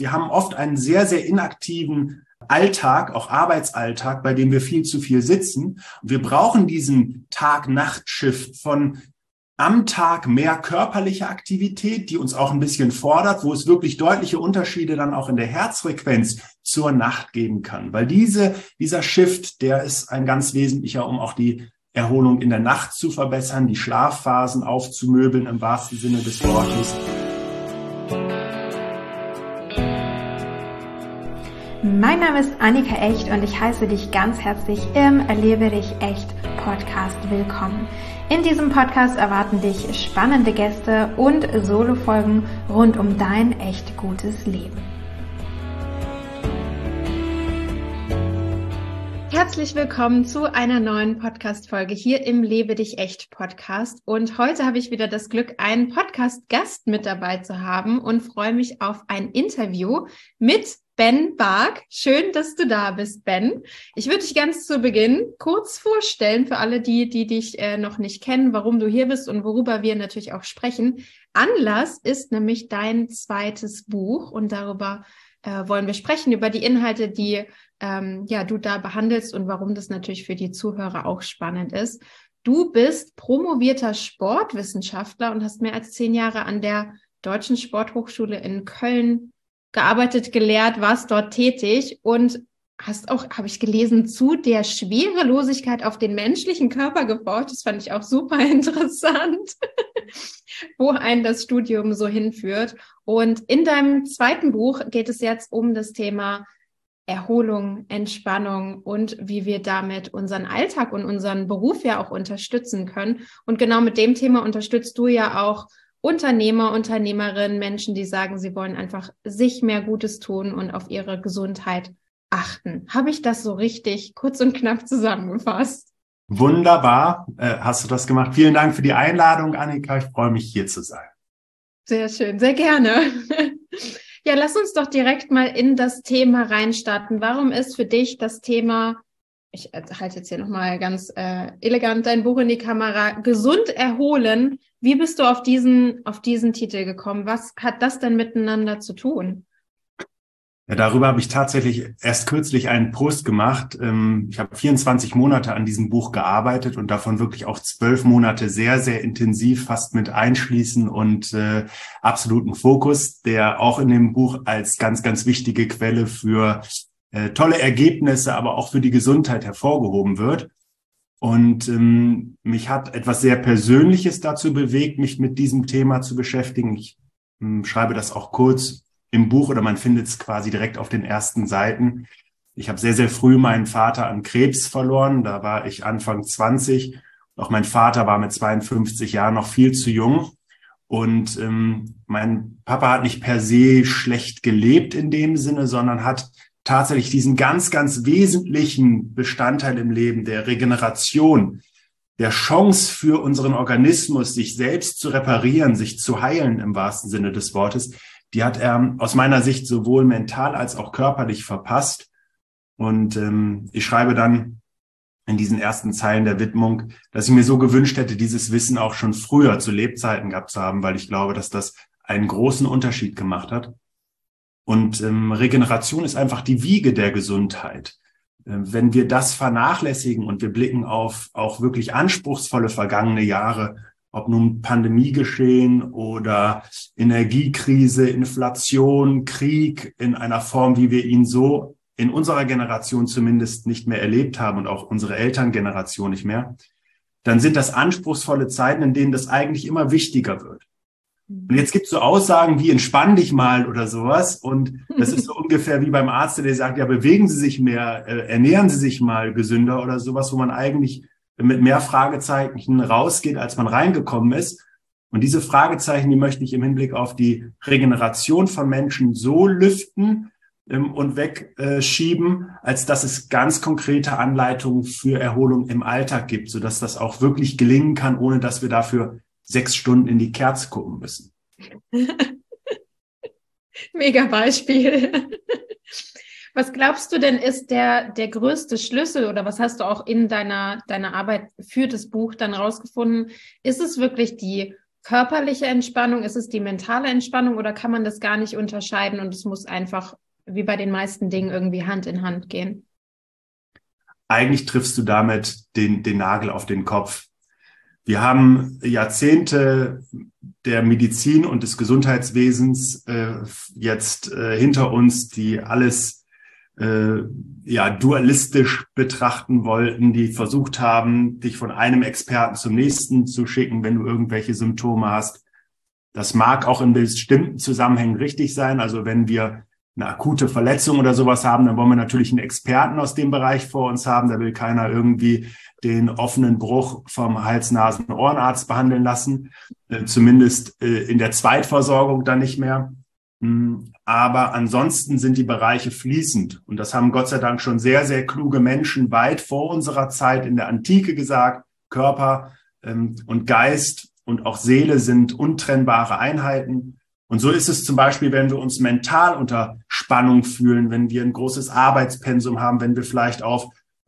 Wir haben oft einen sehr, sehr inaktiven Alltag, auch Arbeitsalltag, bei dem wir viel zu viel sitzen. Und wir brauchen diesen Tag-Nacht-Shift von am Tag mehr körperliche Aktivität, die uns auch ein bisschen fordert, wo es wirklich deutliche Unterschiede dann auch in der Herzfrequenz zur Nacht geben kann. Weil dieser Shift, der ist ein ganz wesentlicher, um auch die Erholung in der Nacht zu verbessern, die Schlafphasen aufzumöbeln im wahrsten Sinne des Wortes. Mein Name ist Annika Echt und ich heiße dich ganz herzlich im Erlebe dich echt Podcast willkommen. In diesem Podcast erwarten dich spannende Gäste und Solo-Folgen rund um dein echt gutes Leben. Herzlich willkommen zu einer neuen Podcast-Folge hier im Lebe dich echt Podcast. Und heute habe ich wieder das Glück, einen Podcast-Gast mit dabei zu haben und freue mich auf ein Interview mit Ben Bark. Schön, dass du da bist, Ben. Ich würde dich ganz zu Beginn kurz vorstellen für alle, die dich noch nicht kennen, warum du hier bist und worüber wir natürlich auch sprechen. Anlass ist nämlich dein zweites Buch und darüber wollen wir sprechen, über die Inhalte, die du da behandelst und warum das natürlich für die Zuhörer auch spannend ist. Du bist promovierter Sportwissenschaftler und hast mehr als 10 Jahre an der Deutschen Sporthochschule in Köln gearbeitet, gelehrt, warst dort tätig und hast auch, habe ich gelesen, zu der Schwerelosigkeit auf den menschlichen Körper geforscht. Das fand ich auch super interessant, wo einen das Studium so hinführt. Und in deinem zweiten Buch geht es jetzt um das Thema Erholung, Entspannung und wie wir damit unseren Alltag und unseren Beruf ja auch unterstützen können. Und genau mit dem Thema unterstützt du ja auch Unternehmer, Unternehmerinnen, Menschen, die sagen, sie wollen einfach sich mehr Gutes tun und auf ihre Gesundheit achten. Habe ich das so richtig kurz und knapp zusammengefasst? Wunderbar, hast du das gemacht. Vielen Dank für die Einladung, Annika. Ich freue mich, hier zu sein. Sehr schön, sehr gerne. Ja, lass uns doch direkt mal in das Thema reinstarten. Warum ist für dich das Thema, ich halte jetzt hier nochmal ganz elegant dein Buch in die Kamera, gesund erholen? Wie bist du auf diesen Titel gekommen? Was hat das denn miteinander zu tun? Ja, darüber habe ich tatsächlich erst kürzlich einen Post gemacht. Ich habe 24 Monate an diesem Buch gearbeitet und davon wirklich auch 12 Monate sehr, sehr intensiv, fast mit Einschließen und absoluten Fokus, der auch in dem Buch als ganz, ganz wichtige Quelle für tolle Ergebnisse, aber auch für die Gesundheit hervorgehoben wird. Und mich hat etwas sehr Persönliches dazu bewegt, mich mit diesem Thema zu beschäftigen. Ich schreibe das auch kurz im Buch oder man findet es quasi direkt auf den ersten Seiten. Ich habe sehr, sehr früh meinen Vater an Krebs verloren. Da war ich Anfang 20. Auch mein Vater war mit 52 Jahren noch viel zu jung. Und mein Papa hat nicht per se schlecht gelebt in dem Sinne, sondern hat tatsächlich diesen ganz, ganz wesentlichen Bestandteil im Leben der Regeneration, der Chance für unseren Organismus, sich selbst zu reparieren, sich zu heilen im wahrsten Sinne des Wortes, die hat er aus meiner Sicht sowohl mental als auch körperlich verpasst. Und ich schreibe dann in diesen ersten Zeilen der Widmung, dass ich mir so gewünscht hätte, dieses Wissen auch schon früher zu Lebzeiten gehabt zu haben, weil ich glaube, dass das einen großen Unterschied gemacht hat. Und Regeneration ist einfach die Wiege der Gesundheit. Wenn wir das vernachlässigen und wir blicken auf auch wirklich anspruchsvolle vergangene Jahre, ob nun Pandemiegeschehen oder Energiekrise, Inflation, Krieg in einer Form, wie wir ihn so in unserer Generation zumindest nicht mehr erlebt haben und auch unsere Elterngeneration nicht mehr, dann sind das anspruchsvolle Zeiten, in denen das eigentlich immer wichtiger wird. Und jetzt gibt es so Aussagen wie entspann dich mal oder sowas. Und das ist so ungefähr wie beim Arzt, der sagt, ja, bewegen Sie sich mehr, ernähren Sie sich mal gesünder oder sowas, wo man eigentlich mit mehr Fragezeichen rausgeht, als man reingekommen ist. Und diese Fragezeichen, die möchte ich im Hinblick auf die Regeneration von Menschen so lüften und wegschieben, als dass es ganz konkrete Anleitungen für Erholung im Alltag gibt, sodass das auch wirklich gelingen kann, ohne dass wir dafür 6 Stunden in die Kerze gucken müssen. Mega Beispiel. Was glaubst du denn ist der größte Schlüssel oder was hast du auch in deiner Arbeit für das Buch dann rausgefunden? Ist es wirklich die körperliche Entspannung? Ist es die mentale Entspannung oder kann man das gar nicht unterscheiden und es muss einfach wie bei den meisten Dingen irgendwie Hand in Hand gehen? Eigentlich triffst du damit den Nagel auf den Kopf. Wir haben Jahrzehnte der Medizin und des Gesundheitswesens jetzt hinter uns, die alles dualistisch betrachten wollten, die versucht haben, dich von einem Experten zum nächsten zu schicken, wenn du irgendwelche Symptome hast. Das mag auch in bestimmten Zusammenhängen richtig sein. Also wenn wir eine akute Verletzung oder sowas haben, dann wollen wir natürlich einen Experten aus dem Bereich vor uns haben. Da will keiner irgendwie den offenen Bruch vom Hals-Nasen-Ohrenarzt behandeln lassen. Zumindest in der Zweitversorgung dann nicht mehr. Aber ansonsten sind die Bereiche fließend. Und das haben Gott sei Dank schon sehr, sehr kluge Menschen weit vor unserer Zeit in der Antike gesagt. Körper und Geist und auch Seele sind untrennbare Einheiten. Und so ist es zum Beispiel, wenn wir uns mental unter Spannung fühlen, wenn wir ein großes Arbeitspensum haben, wenn wir vielleicht auf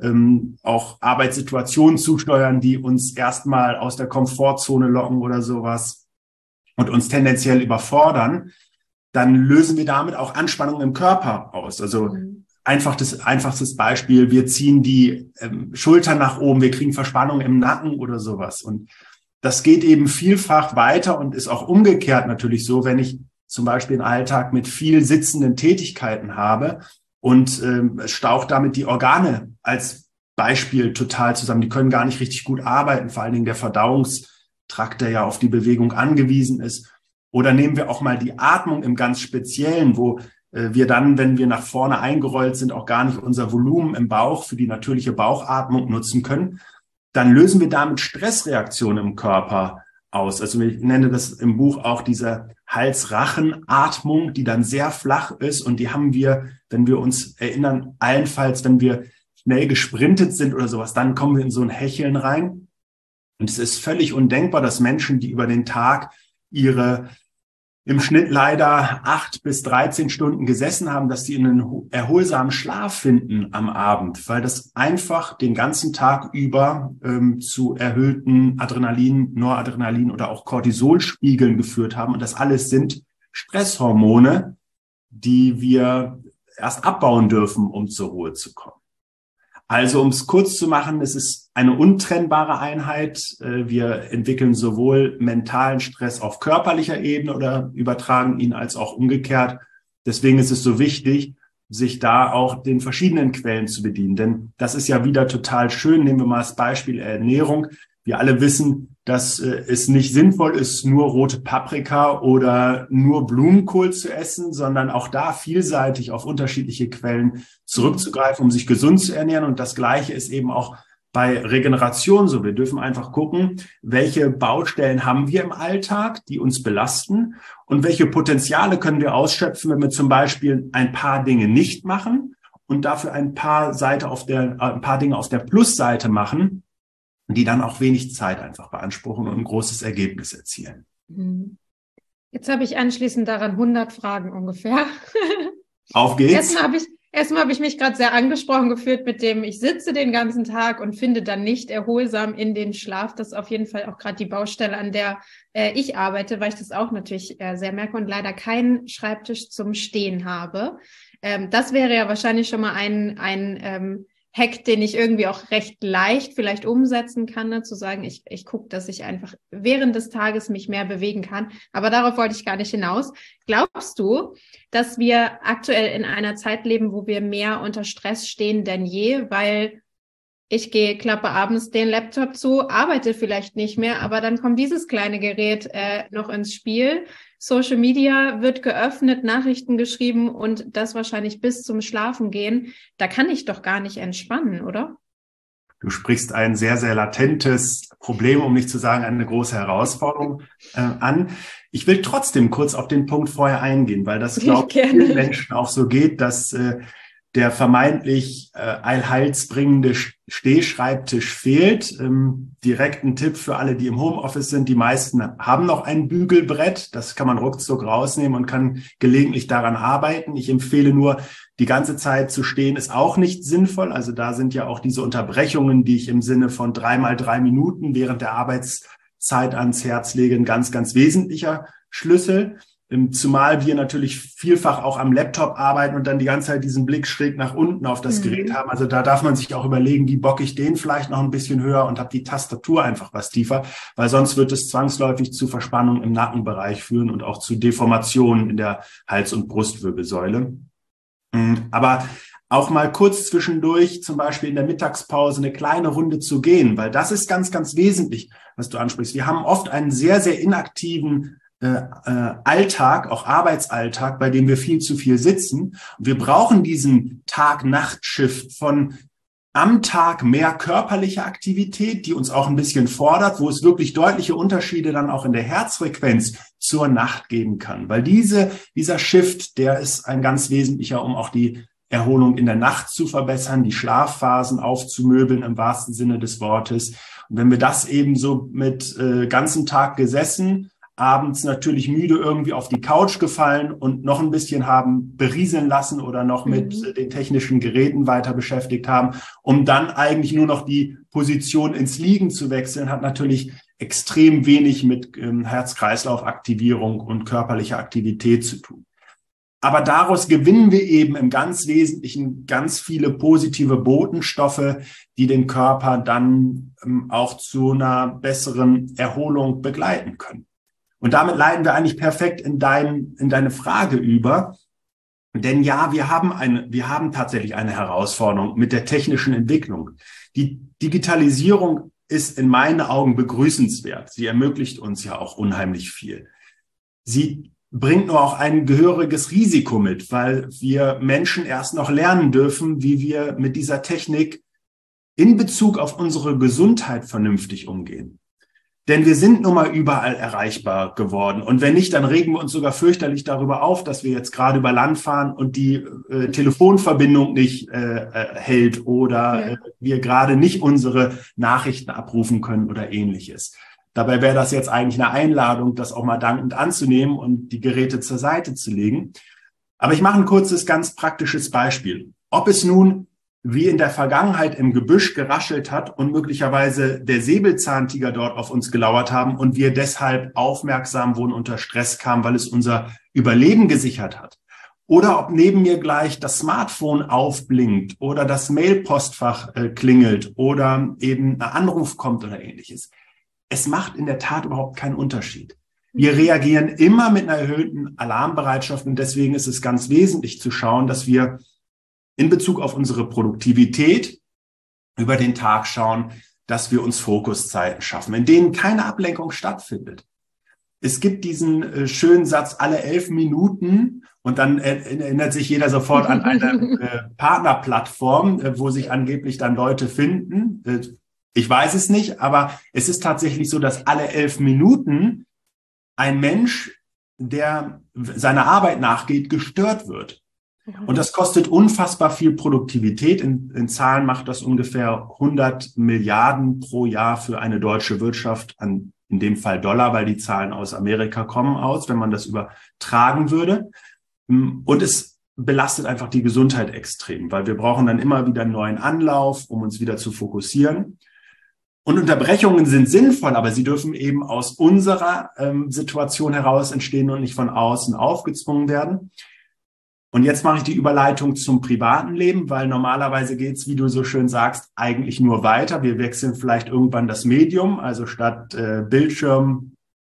auch Arbeitssituationen zusteuern, die uns erstmal aus der Komfortzone locken oder sowas und uns tendenziell überfordern, dann lösen wir damit auch Anspannung im Körper aus. Also einfachstes Beispiel, wir ziehen die Schultern nach oben, wir kriegen Verspannung im Nacken oder sowas. Und das geht eben vielfach weiter und ist auch umgekehrt natürlich so, wenn ich zum Beispiel einen Alltag mit viel sitzenden Tätigkeiten habe und es staucht damit die Organe als Beispiel total zusammen. Die können gar nicht richtig gut arbeiten, vor allen Dingen der Verdauungstrakt, der ja auf die Bewegung angewiesen ist. Oder nehmen wir auch mal die Atmung im ganz Speziellen, wo wir dann, wenn wir nach vorne eingerollt sind, auch gar nicht unser Volumen im Bauch für die natürliche Bauchatmung nutzen können. Dann lösen wir damit Stressreaktionen im Körper aus. Also ich nenne das im Buch auch diese Hals-Rachen-Atmung, die dann sehr flach ist. Und die haben wir, wenn wir uns erinnern, allenfalls, wenn wir schnell gesprintet sind oder sowas, dann kommen wir in so ein Hecheln rein. Und es ist völlig undenkbar, dass Menschen, die über den Tag ihre im Schnitt leider 8 bis 13 Stunden gesessen haben, dass die einen erholsamen Schlaf finden am Abend, weil das einfach den ganzen Tag über zu erhöhten Adrenalin, Noradrenalin oder auch Cortisolspiegeln geführt haben. Und das alles sind Stresshormone, die wir erst abbauen dürfen, um zur Ruhe zu kommen. Also, um es kurz zu machen, es ist eine untrennbare Einheit. Wir entwickeln sowohl mentalen Stress auf körperlicher Ebene oder übertragen ihn als auch umgekehrt. Deswegen ist es so wichtig, sich da auch den verschiedenen Quellen zu bedienen. Denn das ist ja wieder total schön. Nehmen wir mal das Beispiel Ernährung. Wir alle wissen, dass es nicht sinnvoll ist, nur rote Paprika oder nur Blumenkohl zu essen, sondern auch da vielseitig auf unterschiedliche Quellen zurückzugreifen, um sich gesund zu ernähren. Und das Gleiche ist eben auch bei Regeneration so. Wir dürfen einfach gucken, welche Baustellen haben wir im Alltag, die uns belasten und welche Potenziale können wir ausschöpfen, wenn wir zum Beispiel ein paar Dinge nicht machen und dafür ein paar Dinge auf der Plusseite machen, die dann auch wenig Zeit einfach beanspruchen und ein großes Ergebnis erzielen. Jetzt habe ich anschließend daran 100 Fragen ungefähr. Auf geht's. Erstmal habe ich mich gerade sehr angesprochen gefühlt mit dem, ich sitze den ganzen Tag und finde dann nicht erholsam in den Schlaf. Das ist auf jeden Fall auch gerade die Baustelle, an der ich arbeite, weil ich das auch natürlich sehr merke und leider keinen Schreibtisch zum Stehen habe. Das wäre ja wahrscheinlich schon mal ein Hack, den ich irgendwie auch recht leicht vielleicht umsetzen kann, ne? Zu sagen, ich gucke, dass ich einfach während des Tages mich mehr bewegen kann. Aber darauf wollte ich gar nicht hinaus. Glaubst du, dass wir aktuell in einer Zeit leben, wo wir mehr unter Stress stehen denn je? Weil ich klappe abends den Laptop zu, arbeite vielleicht nicht mehr, aber dann kommt dieses kleine Gerät noch ins Spiel. Social Media wird geöffnet, Nachrichten geschrieben und das wahrscheinlich bis zum Schlafengehen. Da kann ich doch gar nicht entspannen, oder? Du sprichst ein sehr, sehr latentes Problem, um nicht zu sagen eine große Herausforderung an. Ich will trotzdem kurz auf den Punkt vorher eingehen, weil das, glaube ich, vielen Menschen auch so geht, dass der vermeintlich allheilsbringende Stehschreibtisch fehlt. Direkt ein Tipp für alle, die im Homeoffice sind. Die meisten haben noch ein Bügelbrett. Das kann man ruckzuck rausnehmen und kann gelegentlich daran arbeiten. Ich empfehle nur, die ganze Zeit zu stehen ist auch nicht sinnvoll. Also da sind ja auch diese Unterbrechungen, die ich im Sinne von 3 mal 3 Minuten während der Arbeitszeit Zeit ans Herz lege, ein ganz, ganz wesentlicher Schlüssel. Zumal wir natürlich vielfach auch am Laptop arbeiten und dann die ganze Zeit diesen Blick schräg nach unten auf das Gerät haben. Also da darf man sich auch überlegen, wie bocke ich den vielleicht noch ein bisschen höher und habe die Tastatur einfach was tiefer, weil sonst wird es zwangsläufig zu Verspannungen im Nackenbereich führen und auch zu Deformationen in der Hals- und Brustwirbelsäule. Aber auch mal kurz zwischendurch, zum Beispiel in der Mittagspause, eine kleine Runde zu gehen, weil das ist ganz, ganz wesentlich, was du ansprichst. Wir haben oft einen sehr, sehr inaktiven Alltag, auch Arbeitsalltag, bei dem wir viel zu viel sitzen. Und wir brauchen diesen Tag-Nacht-Shift von am Tag mehr körperliche Aktivität, die uns auch ein bisschen fordert, wo es wirklich deutliche Unterschiede dann auch in der Herzfrequenz zur Nacht geben kann. Weil dieser Shift, der ist ein ganz wesentlicher, um auch die Erholung in der Nacht zu verbessern, die Schlafphasen aufzumöbeln im wahrsten Sinne des Wortes. Und wenn wir das eben so mit ganzen Tag gesessen, abends natürlich müde irgendwie auf die Couch gefallen und noch ein bisschen haben berieseln lassen oder noch mit den technischen Geräten weiter beschäftigt haben, um dann eigentlich nur noch die Position ins Liegen zu wechseln, hat natürlich extrem wenig mit Herz-Kreislauf-Aktivierung und körperlicher Aktivität zu tun. Aber daraus gewinnen wir eben im ganz Wesentlichen ganz viele positive Botenstoffe, die den Körper dann auch zu einer besseren Erholung begleiten können. Und damit leiten wir eigentlich perfekt in deine Frage über. Denn ja, wir haben tatsächlich eine Herausforderung mit der technischen Entwicklung. Die Digitalisierung ist in meinen Augen begrüßenswert. Sie ermöglicht uns ja auch unheimlich viel. Sie bringt nur auch ein gehöriges Risiko mit, weil wir Menschen erst noch lernen dürfen, wie wir mit dieser Technik in Bezug auf unsere Gesundheit vernünftig umgehen. Denn wir sind nun mal überall erreichbar geworden. Und wenn nicht, dann regen wir uns sogar fürchterlich darüber auf, dass wir jetzt gerade über Land fahren und die Telefonverbindung nicht hält oder wir gerade nicht unsere Nachrichten abrufen können oder Ähnliches. Dabei wäre das jetzt eigentlich eine Einladung, das auch mal dankend anzunehmen und die Geräte zur Seite zu legen. Aber ich mache ein kurzes, ganz praktisches Beispiel. Ob es nun wie in der Vergangenheit im Gebüsch geraschelt hat und möglicherweise der Säbelzahntiger dort auf uns gelauert haben und wir deshalb aufmerksam wurden, unter Stress kamen, weil es unser Überleben gesichert hat. Oder ob neben mir gleich das Smartphone aufblinkt oder das Mailpostfach klingelt oder eben ein Anruf kommt oder Ähnliches. Es macht in der Tat überhaupt keinen Unterschied. Wir reagieren immer mit einer erhöhten Alarmbereitschaft und deswegen ist es ganz wesentlich zu schauen, dass wir in Bezug auf unsere Produktivität über den Tag schauen, dass wir uns Fokuszeiten schaffen, in denen keine Ablenkung stattfindet. Es gibt diesen schönen Satz, alle 11 Minuten, und dann erinnert sich jeder sofort an eine Partnerplattform, wo sich angeblich dann Leute finden. Ich weiß es nicht, aber es ist tatsächlich so, dass alle 11 Minuten ein Mensch, der seiner Arbeit nachgeht, gestört wird. Und das kostet unfassbar viel Produktivität. In Zahlen macht das ungefähr 100 Milliarden pro Jahr für eine deutsche Wirtschaft, in dem Fall Dollar, weil die Zahlen aus Amerika kommen wenn man das übertragen würde. Und es belastet einfach die Gesundheit extrem, weil wir brauchen dann immer wieder einen neuen Anlauf, um uns wieder zu fokussieren. Und Unterbrechungen sind sinnvoll, aber sie dürfen eben aus unserer Situation heraus entstehen und nicht von außen aufgezwungen werden. Und jetzt mache ich die Überleitung zum privaten Leben, weil normalerweise geht's, wie du so schön sagst, eigentlich nur weiter. Wir wechseln vielleicht irgendwann das Medium, also statt Bildschirm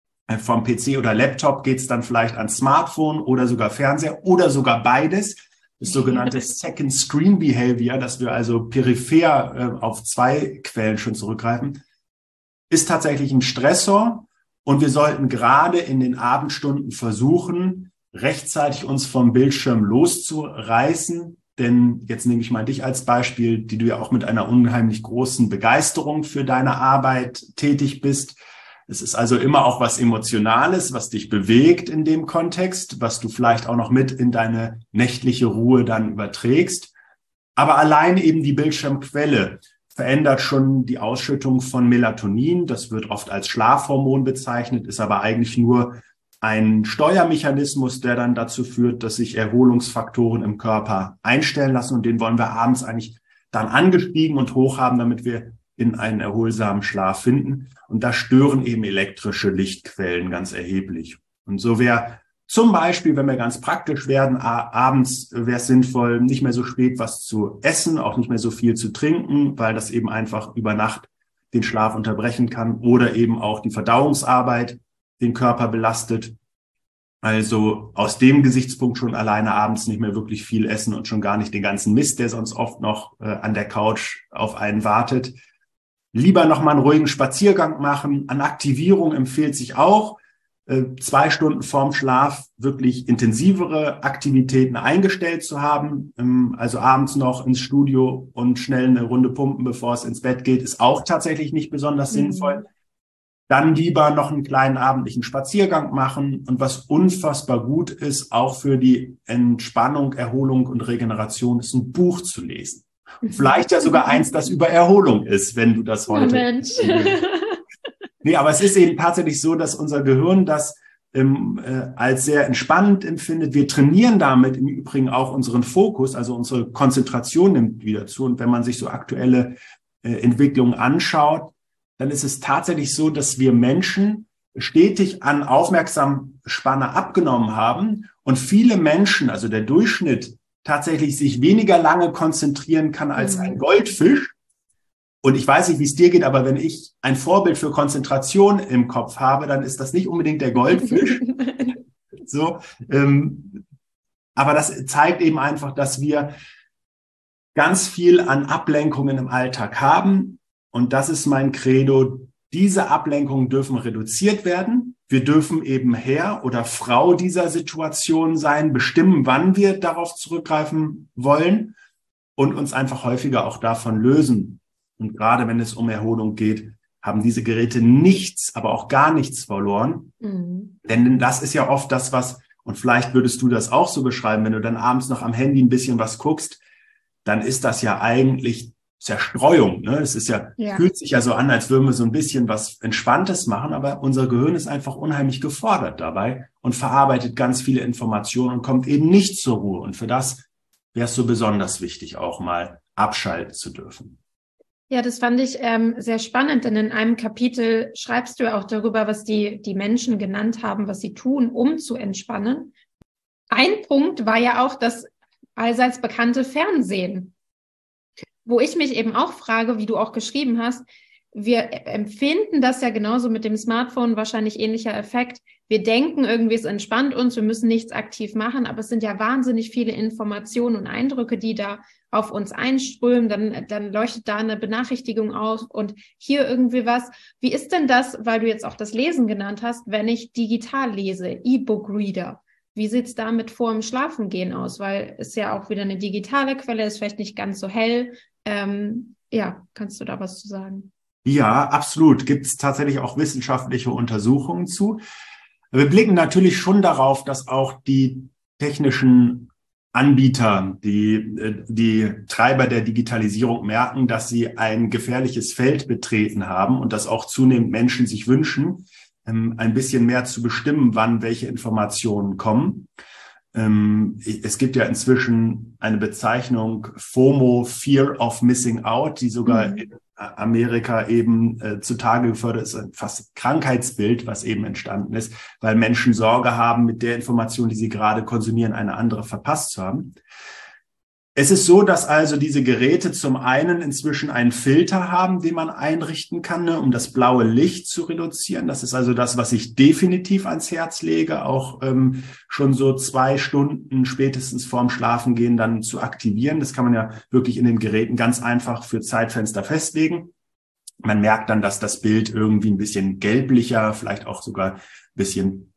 vom PC oder Laptop geht's dann vielleicht ans Smartphone oder sogar Fernseher oder sogar beides. Das sogenannte Second Screen Behavior, dass wir also peripher auf zwei Quellen schon zurückgreifen, ist tatsächlich ein Stressor. Und wir sollten gerade in den Abendstunden versuchen, rechtzeitig uns vom Bildschirm loszureißen. Denn jetzt nehme ich mal dich als Beispiel, die du ja auch mit einer unheimlich großen Begeisterung für deine Arbeit tätig bist. Es ist also immer auch was Emotionales, was dich bewegt in dem Kontext, was du vielleicht auch noch mit in deine nächtliche Ruhe dann überträgst. Aber allein eben die Bildschirmquelle verändert schon die Ausschüttung von Melatonin. Das wird oft als Schlafhormon bezeichnet, ist aber eigentlich nur ein Steuermechanismus, der dann dazu führt, dass sich Erholungsfaktoren im Körper einstellen lassen. Und den wollen wir abends eigentlich dann angestiegen und hoch haben, damit wir in einen erholsamen Schlaf finden. Und da stören eben elektrische Lichtquellen ganz erheblich. Und so wäre zum Beispiel, wenn wir ganz praktisch werden, abends wäre es sinnvoll, nicht mehr so spät was zu essen, auch nicht mehr so viel zu trinken, weil das eben einfach über Nacht den Schlaf unterbrechen kann oder eben auch die Verdauungsarbeit den Körper belastet. Also aus dem Gesichtspunkt schon alleine abends nicht mehr wirklich viel essen und schon gar nicht den ganzen Mist, der sonst oft noch an der Couch auf einen wartet. Lieber noch mal einen ruhigen Spaziergang machen. An Aktivierung empfiehlt sich auch, 2 Stunden vorm Schlaf wirklich intensivere Aktivitäten eingestellt zu haben. Also abends noch ins Studio und schnell eine Runde pumpen, bevor es ins Bett geht, ist auch tatsächlich nicht besonders sinnvoll. Dann lieber noch einen kleinen abendlichen Spaziergang machen. Und was unfassbar gut ist, auch für die Entspannung, Erholung und Regeneration, ist ein Buch zu lesen. Vielleicht ja sogar eins, das über Erholung ist, wenn du das heute... Mensch. Nee, aber es ist eben tatsächlich so, dass unser Gehirn das als sehr entspannend empfindet. Wir trainieren damit im Übrigen auch unseren Fokus, also unsere Konzentration nimmt wieder zu. Und wenn man sich so aktuelle Entwicklungen anschaut, dann ist es tatsächlich so, dass wir Menschen stetig an Aufmerksamspanne abgenommen haben und viele Menschen, also der Durchschnitt, tatsächlich sich weniger lange konzentrieren kann als ein Goldfisch. Und ich weiß nicht, wie es dir geht, aber wenn ich ein Vorbild für Konzentration im Kopf habe, dann ist das nicht unbedingt der Goldfisch. So, aber das zeigt eben einfach, dass wir ganz viel an Ablenkungen im Alltag haben. Und das ist mein Credo. Diese Ablenkungen dürfen reduziert werden. Wir dürfen eben Herr oder Frau dieser Situation sein, bestimmen, wann wir darauf zurückgreifen wollen und uns einfach häufiger auch davon lösen. Und gerade wenn es um Erholung geht, haben diese Geräte nichts, aber auch gar nichts verloren. Denn das ist ja oft das, was, und vielleicht würdest du das auch so beschreiben, wenn du dann abends noch am Handy ein bisschen was guckst, dann ist das ja eigentlich Zerstreuung. Ne? Es ist fühlt sich ja so an, als würden wir so ein bisschen was Entspanntes machen, aber unser Gehirn ist einfach unheimlich gefordert dabei und verarbeitet ganz viele Informationen und kommt eben nicht zur Ruhe. Und für das wäre es so besonders wichtig, auch mal abschalten zu dürfen. Ja, das fand ich sehr spannend, denn in einem Kapitel schreibst du auch darüber, was die Menschen genannt haben, was sie tun, um zu entspannen. Ein Punkt war ja auch das allseits bekannte Fernsehen, wo ich mich eben auch frage, wie du auch geschrieben hast, wir empfinden das ja genauso mit dem Smartphone, wahrscheinlich ähnlicher Effekt. Wir denken irgendwie, es entspannt uns, wir müssen nichts aktiv machen, aber es sind ja wahnsinnig viele Informationen und Eindrücke, die da auf uns einströmen, dann leuchtet da eine Benachrichtigung auf und hier irgendwie was. Wie ist denn das, weil du jetzt auch das Lesen genannt hast, wenn ich digital lese, E-Book-Reader? Wie sieht's da mit vor dem Schlafengehen aus? Weil es ja auch wieder eine digitale Quelle ist, vielleicht nicht ganz so hell. Kannst du da was zu sagen? Ja, absolut. Gibt es tatsächlich auch wissenschaftliche Untersuchungen zu. Wir blicken natürlich schon darauf, dass auch die technischen Anbieter, die Treiber der Digitalisierung merken, dass sie ein gefährliches Feld betreten haben und dass auch zunehmend Menschen sich wünschen, ein bisschen mehr zu bestimmen, wann welche Informationen kommen. Es gibt ja inzwischen eine Bezeichnung FOMO, Fear of Missing Out, die sogar in Amerika eben zutage gefördert ist, ein fast Krankheitsbild, was eben entstanden ist, weil Menschen Sorge haben, mit der Information, die sie gerade konsumieren, eine andere verpasst zu haben. Es ist so, dass also diese Geräte zum einen inzwischen einen Filter haben, den man einrichten kann, ne, um das blaue Licht zu reduzieren. Das ist also das, was ich definitiv ans Herz lege, auch schon so 2 Stunden spätestens vorm Schlafengehen dann zu aktivieren. Das kann man ja wirklich in den Geräten ganz einfach für Zeitfenster festlegen. Man merkt dann, dass das Bild irgendwie ein bisschen gelblicher, vielleicht auch sogar ein bisschen,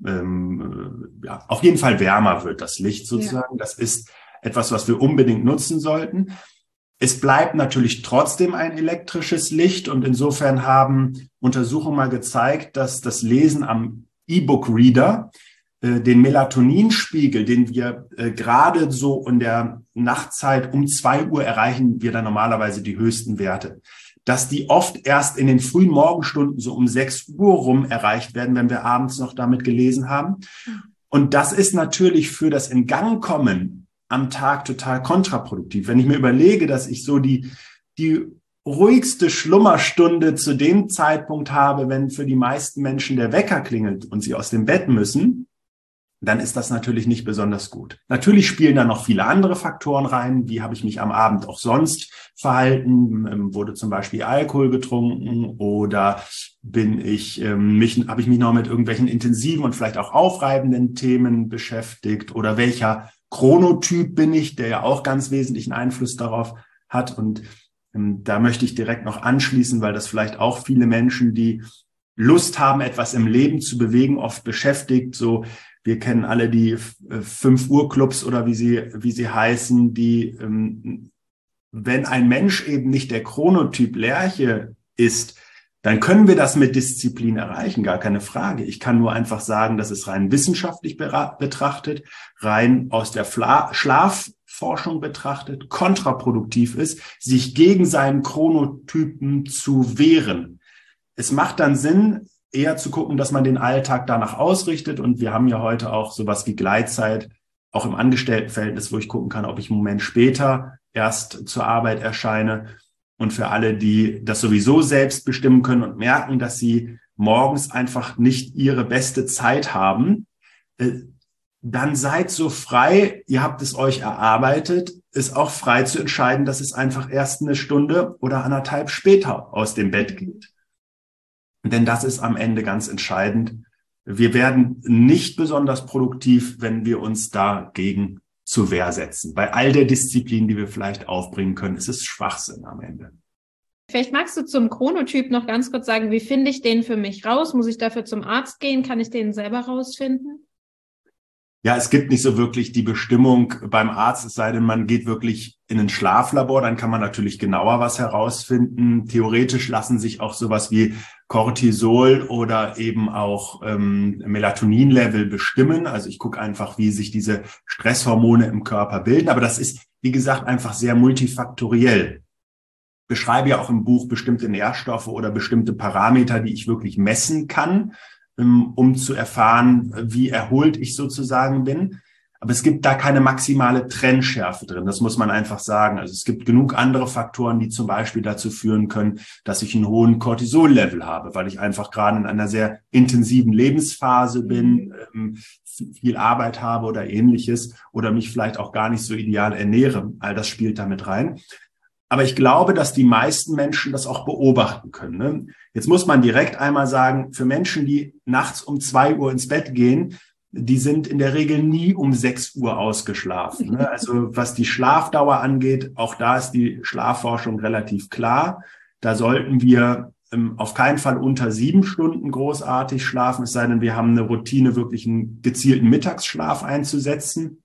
auf jeden Fall wärmer wird, das Licht sozusagen. Ja. Das ist etwas, was wir unbedingt nutzen sollten. Es bleibt natürlich trotzdem ein elektrisches Licht und insofern haben Untersuchungen mal gezeigt, dass das Lesen am E-Book-Reader den Melatoninspiegel, den wir gerade so in der Nachtzeit um 2 Uhr erreichen wir dann normalerweise die höchsten Werte, dass die oft erst in den frühen Morgenstunden so um 6 Uhr rum erreicht werden, wenn wir abends noch damit gelesen haben. Und das ist natürlich für das Ingangkommen am Tag total kontraproduktiv. Wenn ich mir überlege, dass ich so die ruhigste Schlummerstunde zu dem Zeitpunkt habe, wenn für die meisten Menschen der Wecker klingelt und sie aus dem Bett müssen, dann ist das natürlich nicht besonders gut. Natürlich spielen da noch viele andere Faktoren rein. Wie habe ich mich am Abend auch sonst verhalten? Wurde zum Beispiel Alkohol getrunken oder habe ich mich noch mit irgendwelchen intensiven und vielleicht auch aufreibenden Themen beschäftigt? Oder welcher Chronotyp bin ich, der ja auch ganz wesentlichen Einfluss darauf hat? Und da möchte ich direkt noch anschließen, weil das vielleicht auch viele Menschen, die Lust haben, etwas im Leben zu bewegen, oft beschäftigt. So, wir kennen alle die 5-Uhr-Clubs oder wie sie heißen, die, wenn ein Mensch eben nicht der Chronotyp Lerche ist, dann können wir das mit Disziplin erreichen, gar keine Frage. Ich kann nur einfach sagen, dass es rein wissenschaftlich betrachtet, rein aus der Schlafforschung betrachtet, kontraproduktiv ist, sich gegen seinen Chronotypen zu wehren. Es macht dann Sinn, eher zu gucken, dass man den Alltag danach ausrichtet. Und wir haben ja heute auch sowas wie Gleitzeit, auch im Angestelltenverhältnis, wo ich gucken kann, ob ich einen Moment später erst zur Arbeit erscheine. Und für alle, die das sowieso selbst bestimmen können und merken, dass sie morgens einfach nicht ihre beste Zeit haben, dann seid so frei, ihr habt es euch erarbeitet, ist auch frei zu entscheiden, dass es einfach erst eine Stunde oder 1,5 später aus dem Bett geht. Denn das ist am Ende ganz entscheidend. Wir werden nicht besonders produktiv, wenn wir uns dagegen zur Wehr setzen. Bei all der Disziplin, die wir vielleicht aufbringen können, ist es Schwachsinn am Ende. Vielleicht magst du zum Chronotyp noch ganz kurz sagen, wie finde ich den für mich raus? Muss ich dafür zum Arzt gehen? Kann ich den selber rausfinden? Ja, es gibt nicht so wirklich die Bestimmung beim Arzt, es sei denn, man geht wirklich in ein Schlaflabor, dann kann man natürlich genauer was herausfinden. Theoretisch lassen sich auch sowas wie Cortisol oder eben auch Melatonin-Level bestimmen. Also ich gucke einfach, wie sich diese Stresshormone im Körper bilden. Aber das ist, wie gesagt, einfach sehr multifaktoriell. Ich beschreibe ja auch im Buch bestimmte Nährstoffe oder bestimmte Parameter, die ich wirklich messen kann, um zu erfahren, wie erholt ich sozusagen bin. Aber es gibt da keine maximale Trennschärfe drin. Das muss man einfach sagen. Also es gibt genug andere Faktoren, die zum Beispiel dazu führen können, dass ich einen hohen Cortisol-Level habe, weil ich einfach gerade in einer sehr intensiven Lebensphase bin, viel Arbeit habe oder Ähnliches oder mich vielleicht auch gar nicht so ideal ernähre. All das spielt damit rein. Aber ich glaube, dass die meisten Menschen das auch beobachten können. Ne? Jetzt muss man direkt einmal sagen, für Menschen, die nachts um 2 Uhr ins Bett gehen, die sind in der Regel nie um 6 Uhr ausgeschlafen. Ne? Also was die Schlafdauer angeht, auch da ist die Schlafforschung relativ klar. Da sollten wir auf keinen Fall unter 7 Stunden großartig schlafen, es sei denn, wir haben eine Routine, wirklich einen gezielten Mittagsschlaf einzusetzen.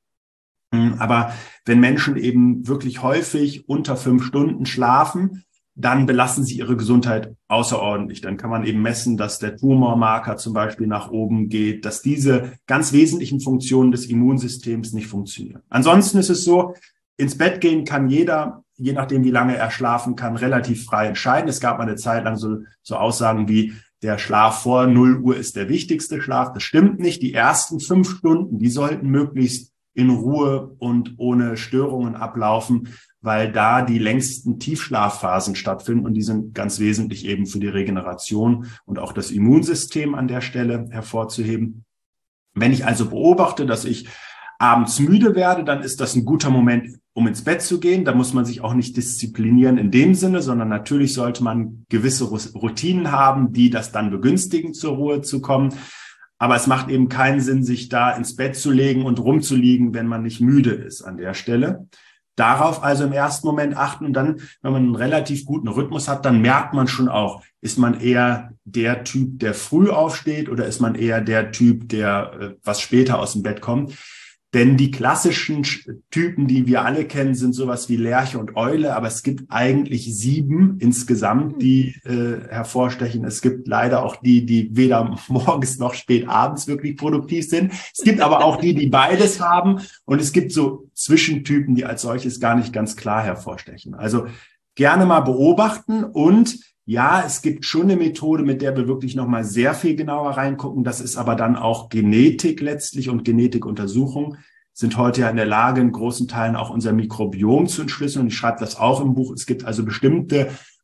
Aber wenn Menschen eben wirklich häufig unter 5 Stunden schlafen, dann belasten sie ihre Gesundheit außerordentlich. Dann kann man eben messen, dass der Tumormarker zum Beispiel nach oben geht, dass diese ganz wesentlichen Funktionen des Immunsystems nicht funktionieren. Ansonsten ist es so, ins Bett gehen kann jeder, je nachdem wie lange er schlafen kann, relativ frei entscheiden. Es gab mal eine Zeit lang so Aussagen wie, der Schlaf vor 0 Uhr ist der wichtigste Schlaf. Das stimmt nicht. Die ersten 5 Stunden, die sollten möglichst in Ruhe und ohne Störungen ablaufen, weil da die längsten Tiefschlafphasen stattfinden und die sind ganz wesentlich eben für die Regeneration und auch das Immunsystem an der Stelle hervorzuheben. Wenn ich also beobachte, dass ich abends müde werde, dann ist das ein guter Moment, um ins Bett zu gehen. Da muss man sich auch nicht disziplinieren in dem Sinne, sondern natürlich sollte man gewisse Routinen haben, die das dann begünstigen, zur Ruhe zu kommen. Aber es macht eben keinen Sinn, sich da ins Bett zu legen und rumzuliegen, wenn man nicht müde ist an der Stelle. Darauf also im ersten Moment achten und dann, wenn man einen relativ guten Rhythmus hat, dann merkt man schon auch, ist man eher der Typ, der früh aufsteht oder ist man eher der Typ, der was später aus dem Bett kommt. Denn die klassischen Typen, die wir alle kennen, sind sowas wie Lerche und Eule, aber es gibt eigentlich 7 insgesamt, die hervorstechen. Es gibt leider auch die weder morgens noch spät abends wirklich produktiv sind. Es gibt aber auch die beides haben und es gibt so Zwischentypen, die als solches gar nicht ganz klar hervorstechen. Also gerne mal beobachten und ja, es gibt schon eine Methode, mit der wir wirklich nochmal sehr viel genauer reingucken. Das ist aber dann auch Genetik letztlich und Genetikuntersuchungen sind heute ja in der Lage, in großen Teilen auch unser Mikrobiom zu entschlüsseln. Und ich schreibe das auch im Buch. Es gibt also bestimmte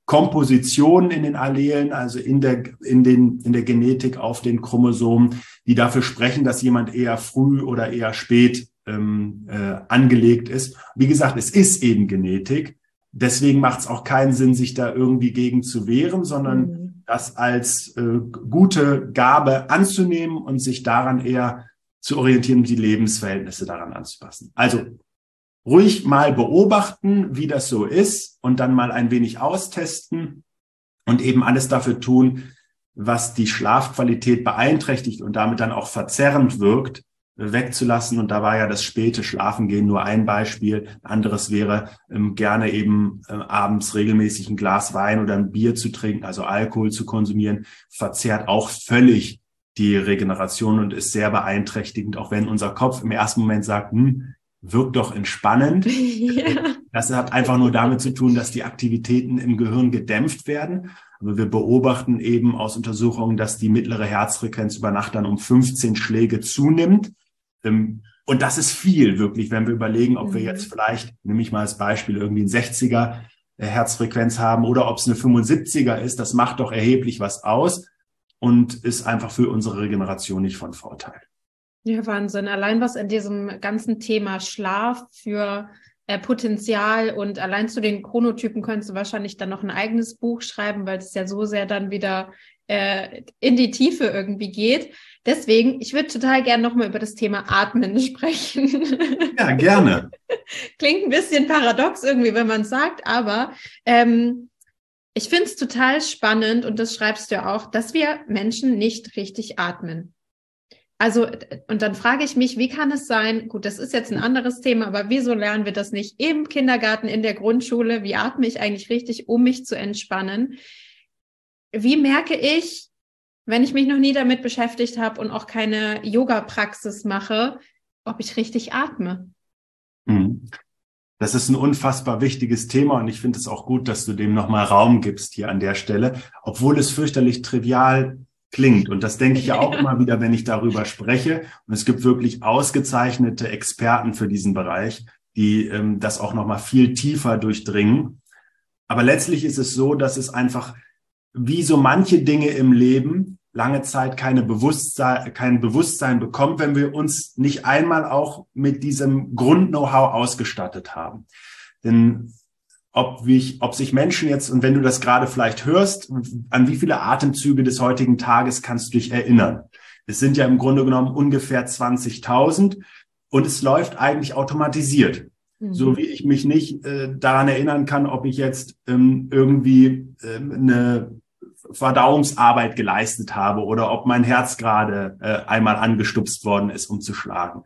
Kompositionen in den Allelen, also in der Genetik auf den Chromosomen, die dafür sprechen, dass jemand eher früh oder eher spät angelegt ist. Wie gesagt, es ist eben Genetik. Deswegen macht es auch keinen Sinn, sich da irgendwie gegen zu wehren, sondern das als gute Gabe anzunehmen und sich daran eher zu orientieren und die Lebensverhältnisse daran anzupassen. Also ruhig mal beobachten, wie das so ist und dann mal ein wenig austesten und eben alles dafür tun, was die Schlafqualität beeinträchtigt und damit dann auch verzerrend wirkt, wegzulassen. Und da war ja das späte Schlafengehen nur ein Beispiel. Ein anderes wäre, gerne eben abends regelmäßig ein Glas Wein oder ein Bier zu trinken, also Alkohol zu konsumieren, verzerrt auch völlig die Regeneration und ist sehr beeinträchtigend, auch wenn unser Kopf im ersten Moment sagt, wirkt doch entspannend. Ja. Das hat einfach nur damit zu tun, dass die Aktivitäten im Gehirn gedämpft werden. Aber wir beobachten eben aus Untersuchungen, dass die mittlere Herzfrequenz über Nacht dann um 15 Schläge zunimmt. Und das ist viel, wirklich, wenn wir überlegen, ob wir jetzt vielleicht, nehme ich mal als Beispiel, irgendwie ein 60er Herzfrequenz haben oder ob es eine 75er ist. Das macht doch erheblich was aus und ist einfach für unsere Regeneration nicht von Vorteil. Ja, Wahnsinn. Allein was in diesem ganzen Thema Schlaf für Potenzial und allein zu den Chronotypen könntest du wahrscheinlich dann noch ein eigenes Buch schreiben, weil es ja so sehr dann wieder in die Tiefe irgendwie geht. Deswegen, ich würde total gerne nochmal über das Thema Atmen sprechen. Ja, gerne. Klingt ein bisschen paradox irgendwie, wenn man es sagt, aber ich finde es total spannend und das schreibst du ja auch, dass wir Menschen nicht richtig atmen. Also, und dann frage ich mich, wie kann es sein, gut, das ist jetzt ein anderes Thema, aber wieso lernen wir das nicht im Kindergarten, in der Grundschule? Wie atme ich eigentlich richtig, um mich zu entspannen? Wie merke ich, wenn ich mich noch nie damit beschäftigt habe und auch keine Yoga-Praxis mache, ob ich richtig atme? Das ist ein unfassbar wichtiges Thema und ich finde es auch gut, dass du dem nochmal Raum gibst hier an der Stelle, obwohl es fürchterlich trivial klingt. Und das denke ich ja auch immer wieder, wenn ich darüber spreche. Und es gibt wirklich ausgezeichnete Experten für diesen Bereich, die das auch nochmal viel tiefer durchdringen. Aber letztlich ist es so, dass es einfach wie so manche Dinge im Leben lange Zeit kein Bewusstsein bekommt, wenn wir uns nicht einmal auch mit diesem Grund-Know-how ausgestattet haben. Denn ob sich Menschen jetzt, und wenn du das gerade vielleicht hörst, an wie viele Atemzüge des heutigen Tages kannst du dich erinnern? Es sind ja im Grunde genommen ungefähr 20.000 und es läuft eigentlich automatisiert. So wie ich mich nicht daran erinnern kann, ob ich jetzt irgendwie eine Verdauungsarbeit geleistet habe oder ob mein Herz gerade einmal angestupst worden ist, um zu schlagen.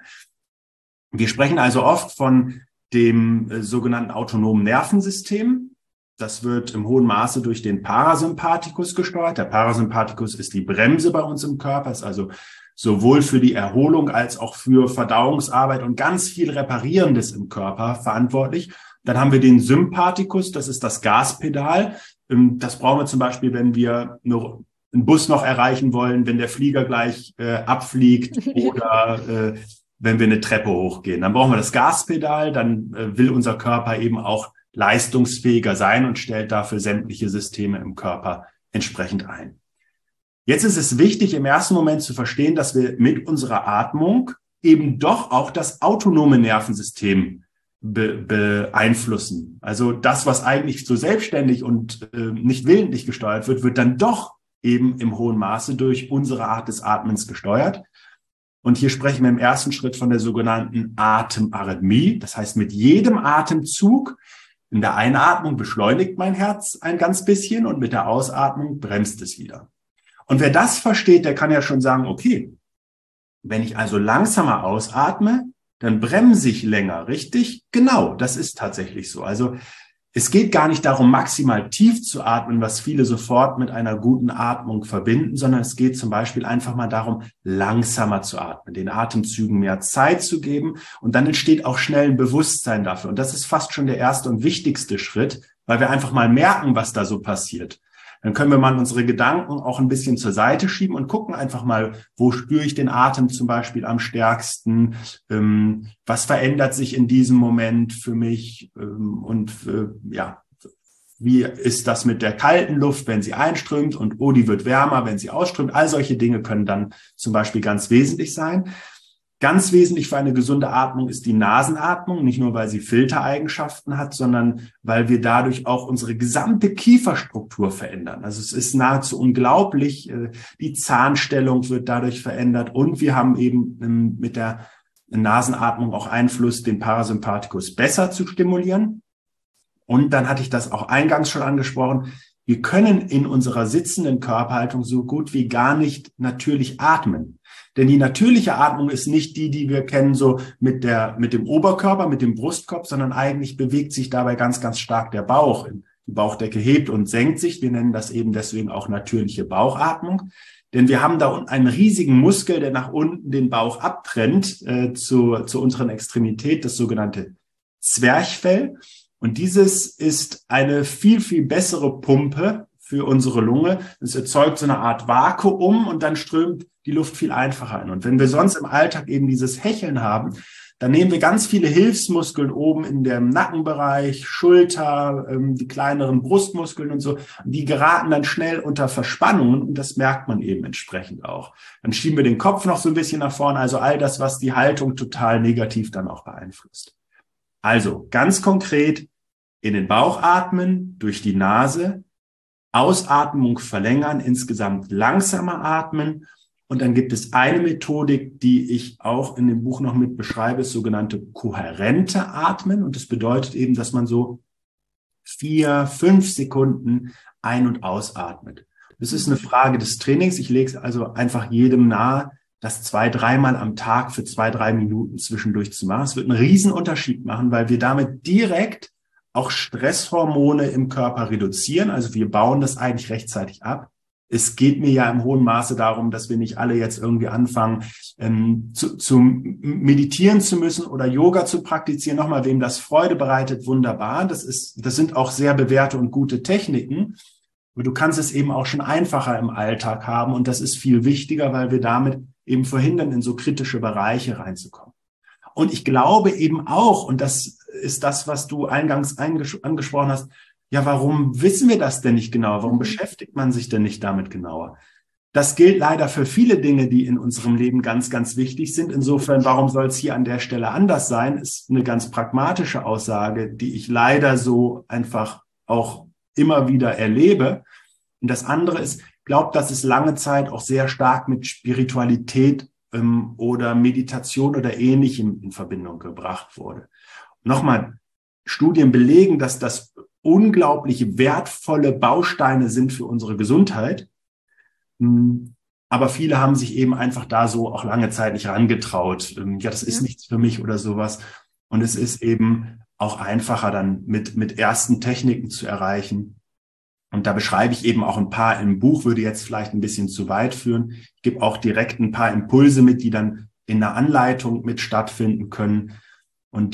Wir sprechen also oft von dem sogenannten autonomen Nervensystem. Das wird im hohen Maße durch den Parasympathikus gesteuert. Der Parasympathikus ist die Bremse bei uns im Körper, ist also sowohl für die Erholung als auch für Verdauungsarbeit und ganz viel Reparierendes im Körper verantwortlich. Dann haben wir den Sympathikus, das ist das Gaspedal. Das brauchen wir zum Beispiel, wenn wir einen Bus noch erreichen wollen, wenn der Flieger gleich abfliegt oder wenn wir eine Treppe hochgehen. Dann brauchen wir das Gaspedal, dann will unser Körper eben auch leistungsfähiger sein und stellt dafür sämtliche Systeme im Körper entsprechend ein. Jetzt ist es wichtig, im ersten Moment zu verstehen, dass wir mit unserer Atmung eben doch auch das autonome Nervensystem beeinflussen. Also das, was eigentlich so selbstständig und nicht willentlich gesteuert wird, wird dann doch eben im hohen Maße durch unsere Art des Atmens gesteuert. Und hier sprechen wir im ersten Schritt von der sogenannten Atemarrhythmie. Das heißt, mit jedem Atemzug in der Einatmung beschleunigt mein Herz ein ganz bisschen und mit der Ausatmung bremst es wieder. Und wer das versteht, der kann ja schon sagen, okay, wenn ich also langsamer ausatme, dann bremse ich länger, richtig? Genau, das ist tatsächlich so. Also es geht gar nicht darum, maximal tief zu atmen, was viele sofort mit einer guten Atmung verbinden, sondern es geht zum Beispiel einfach mal darum, langsamer zu atmen, den Atemzügen mehr Zeit zu geben und dann entsteht auch schnell ein Bewusstsein dafür. Und das ist fast schon der erste und wichtigste Schritt, weil wir einfach mal merken, was da so passiert. Dann können wir mal unsere Gedanken auch ein bisschen zur Seite schieben und gucken einfach mal, wo spüre ich den Atem zum Beispiel am stärksten, was verändert sich in diesem Moment für mich und wie ist das mit der kalten Luft, wenn sie einströmt und oh, die wird wärmer, wenn sie ausströmt. All solche Dinge können dann zum Beispiel ganz wesentlich sein. Ganz wesentlich für eine gesunde Atmung ist die Nasenatmung, nicht nur, weil sie Filtereigenschaften hat, sondern weil wir dadurch auch unsere gesamte Kieferstruktur verändern. Also es ist nahezu unglaublich, die Zahnstellung wird dadurch verändert und wir haben eben mit der Nasenatmung auch Einfluss, den Parasympathikus besser zu stimulieren. Und dann hatte ich das auch eingangs schon angesprochen, wir können in unserer sitzenden Körperhaltung so gut wie gar nicht natürlich atmen. Denn die natürliche Atmung ist nicht die wir kennen, so mit dem Oberkörper, mit dem Brustkorb, sondern eigentlich bewegt sich dabei ganz, ganz stark der Bauch. Die Bauchdecke hebt und senkt sich. Wir nennen das eben deswegen auch natürliche Bauchatmung. Denn wir haben da unten einen riesigen Muskel, der nach unten den Bauch abtrennt zur unteren Extremität, das sogenannte Zwerchfell. Und dieses ist eine viel, viel bessere Pumpe für unsere Lunge. Es erzeugt so eine Art Vakuum und dann strömt die Luft viel einfacher ein. Und wenn wir sonst im Alltag eben dieses Hecheln haben, dann nehmen wir ganz viele Hilfsmuskeln oben in dem Nackenbereich, Schulter, die kleineren Brustmuskeln und so. Die geraten dann schnell unter Verspannungen und das merkt man eben entsprechend auch. Dann schieben wir den Kopf noch so ein bisschen nach vorne, also all das, was die Haltung total negativ dann auch beeinflusst. Also ganz konkret in den Bauch atmen, durch die Nase, Ausatmung verlängern, insgesamt langsamer atmen. Und dann gibt es eine Methodik, die ich auch in dem Buch noch mit beschreibe, ist sogenannte kohärente Atmen. Und das bedeutet eben, dass man so 4-5 Sekunden ein- und ausatmet. Das ist eine Frage des Trainings. Ich lege es also einfach jedem nahe, das 2-3 Mal am Tag für 2-3 Minuten zwischendurch zu machen. Es wird einen riesen Unterschied machen, weil wir damit direkt auch Stresshormone im Körper reduzieren. Also wir bauen das eigentlich rechtzeitig ab. Es geht mir ja im hohen Maße darum, dass wir nicht alle jetzt irgendwie anfangen, zu meditieren zu müssen oder Yoga zu praktizieren. Nochmal, wem das Freude bereitet, wunderbar. Das sind auch sehr bewährte und gute Techniken. Aber du kannst es eben auch schon einfacher im Alltag haben. Und das ist viel wichtiger, weil wir damit eben verhindern, in so kritische Bereiche reinzukommen. Und ich glaube eben auch, und das ist das, was du eingangs angesprochen hast, ja, warum wissen wir das denn nicht genauer? Warum beschäftigt man sich denn nicht damit genauer? Das gilt leider für viele Dinge, die in unserem Leben ganz, ganz wichtig sind. Insofern, warum soll es hier an der Stelle anders sein, ist eine ganz pragmatische Aussage, die ich leider so einfach auch immer wieder erlebe. Und das andere ist, glaubt, dass es lange Zeit auch sehr stark mit Spiritualität oder Meditation oder Ähnlichem in Verbindung gebracht wurde. Nochmal, Studien belegen, dass das unglaublich wertvolle Bausteine sind für unsere Gesundheit. Aber viele haben sich eben einfach da so auch lange Zeit nicht rangetraut. Ja, das ist nichts für mich oder sowas. Und es ist eben auch einfacher dann mit ersten Techniken zu erreichen. Und da beschreibe ich eben auch ein paar im Buch, würde jetzt vielleicht ein bisschen zu weit führen. Ich gebe auch direkt ein paar Impulse mit, die dann in der Anleitung mit stattfinden können. Und